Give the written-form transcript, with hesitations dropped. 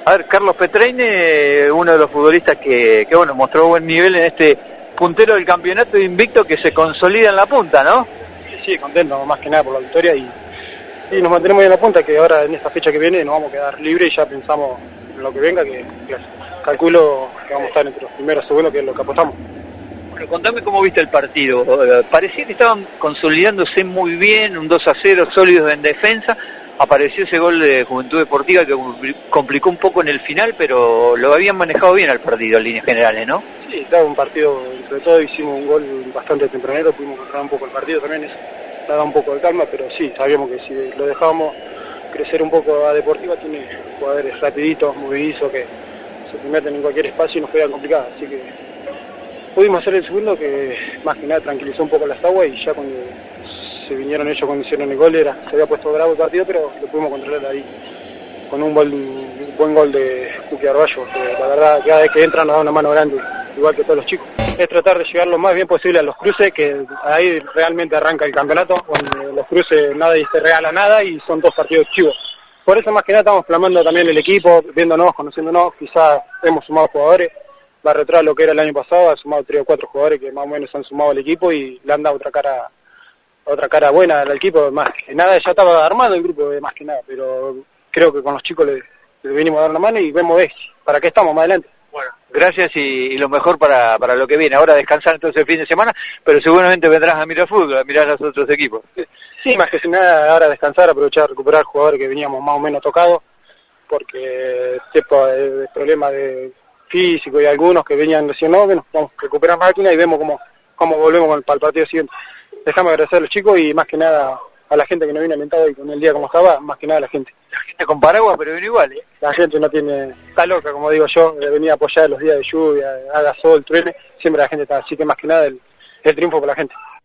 A ver, Carlos Petreyne, uno de los futbolistas que bueno, mostró buen nivel en este puntero del campeonato invicto que se consolida en la punta, ¿no? Sí, contento, más que nada por la victoria y nos mantenemos en la punta, que ahora en esta fecha que viene nos vamos a quedar libres y ya pensamos en lo que venga, que calculo que vamos a estar entre los primeros y segundos, que es lo que apostamos. Bueno, contame cómo viste el partido. Parecía que estaban consolidándose muy bien, un 2-0, sólidos en defensa. Apareció ese gol de Juventud Deportiva que complicó un poco en el final, pero lo habían manejado bien al partido en líneas generales, ¿no? Sí, estaba un partido, entre todo hicimos un gol bastante tempranero, pudimos controlar un poco el partido también, eso daba un poco de calma, pero sí, sabíamos que si lo dejábamos crecer un poco a Deportiva, tiene jugadores rapiditos, movidizos, que se meten en cualquier espacio y nos podían complicar, así que pudimos hacer el segundo, que más que nada tranquilizó un poco las aguas, y ya cuando se vinieron ellos cuando hicieron el gol, se había puesto bravo el partido, pero lo pudimos controlar ahí con un buen gol de Cuqui Arballo, que la verdad cada vez que entra nos da una mano grande, igual que todos los chicos. Es tratar de llegar lo más bien posible a los cruces, que ahí realmente arranca el campeonato, con los cruces nada y se regala nada, y son 2 partidos chivos. Por eso más que nada estamos flamando también el equipo, viéndonos, conociéndonos, quizás hemos sumado jugadores, va retrás lo que era el año pasado, ha sumado 3 o 4 jugadores que más o menos han sumado al equipo y le han dado otra cara buena al equipo. Más que nada ya estaba armado el grupo, más que nada, pero creo que con los chicos le venimos a dar una mano y vemos para qué estamos más adelante. Bueno, gracias y lo mejor para lo que viene. Ahora descansar entonces el fin de semana, pero seguramente vendrás a mirar fútbol, a mirar a los otros equipos. Sí, más que nada ahora descansar, aprovechar, recuperar jugadores que veníamos más o menos tocados, porque el problema de físico y algunos que venían diciendo, bueno, vamos a recuperar máquina y vemos cómo volvemos para el partido siguiente. Dejame agradecer a los chicos y más que nada a la gente que nos viene alentado y con el día como estaba, más que nada a la gente. La gente con paraguas, pero viene igual, ¿eh? La gente no está loca, como digo yo, venía a apoyar los días de lluvia, haga sol, truene, siempre la gente está, así que más que nada el triunfo por la gente.